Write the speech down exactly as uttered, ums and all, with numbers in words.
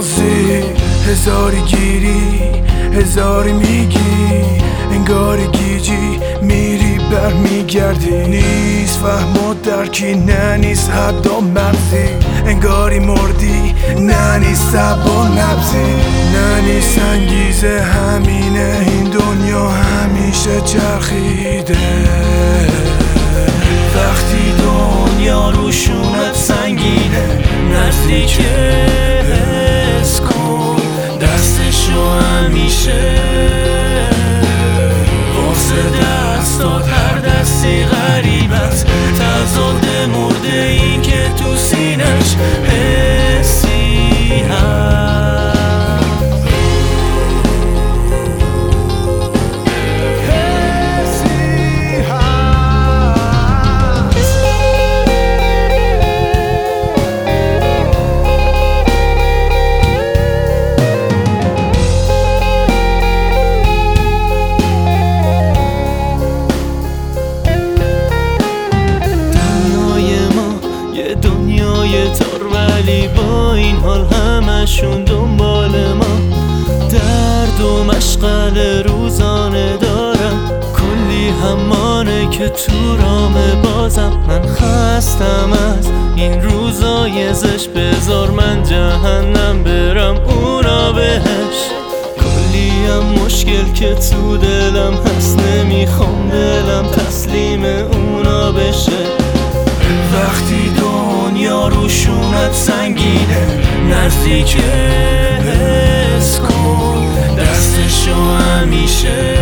بازی، هزاری گیری هزاری میگی، انگار گیجی میری بر میگردی. نیست فهم و درکی، نه نیست حد و مرزی، انگاری مردی نه نیست سب و نبزی. نه نیست انگیزه همینه، این دنیا همیشه چرخیده. وقتی دنیا روشونت سنگینه، نزدیک حس کن دستشو همیشه. واسه دستات هر دستی غریبت، تضاد مرده این که تو سینش حسی هست. دنیای تار ولی با این حال همشون دنبال ما. درد و مشغل روزانه دارم، کلی همانه که تو رام بازم. من خستم از این روزای زش، بذار من جهنم برم اونا بهش. کلی هم مشکل که تو دلم هست، نمیخوام دلم تسلیم اونا بشه. وقتی دنیا روشونت سنگینه، نزدیک حس کن دستشو همیشه.